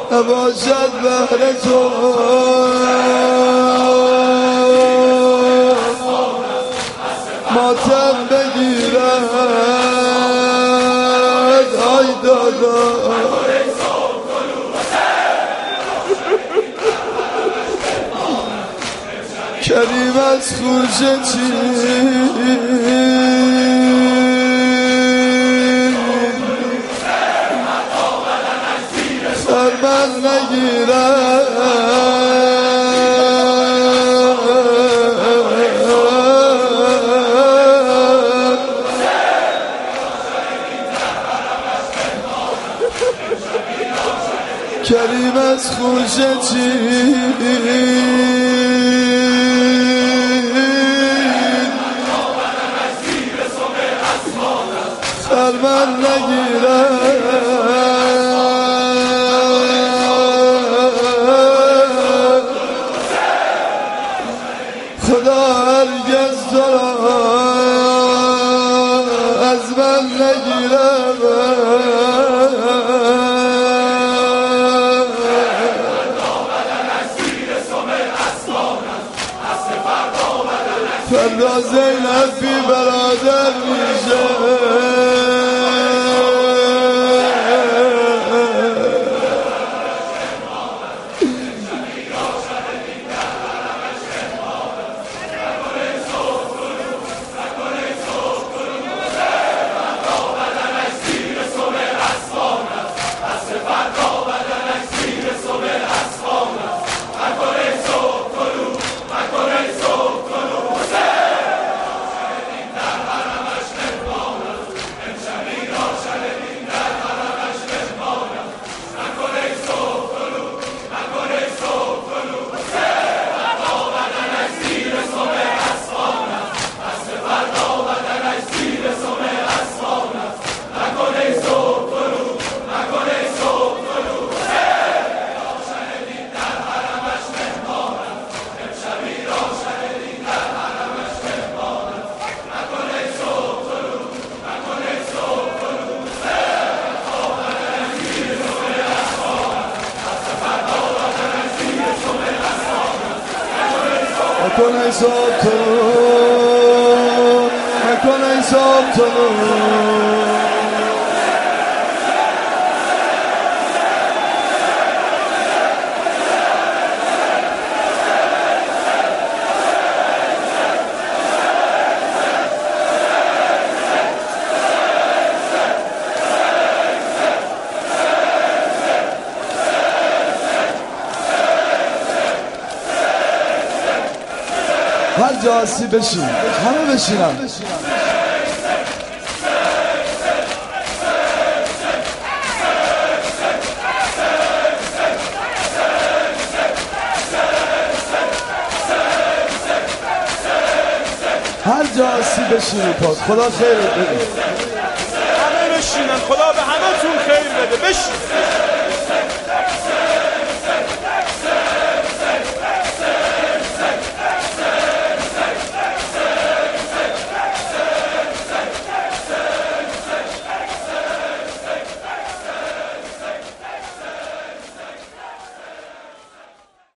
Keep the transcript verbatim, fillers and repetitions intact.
نباشد بهر تو ماتم بگیرد آی دادا کریم از خوشه چی سر من نگیرد کریم از خوشه چی سر من نگیرد خدا هرگز تو را از من نگیرد فردا زینب بی برادر میشه نکن حساب تو نکن حساب تو هر جا هستی بشین همه بشینم هر جا هستی بشین پاک خدا خیرت بده همه بشینن خدا به همه تون خیر بده بشین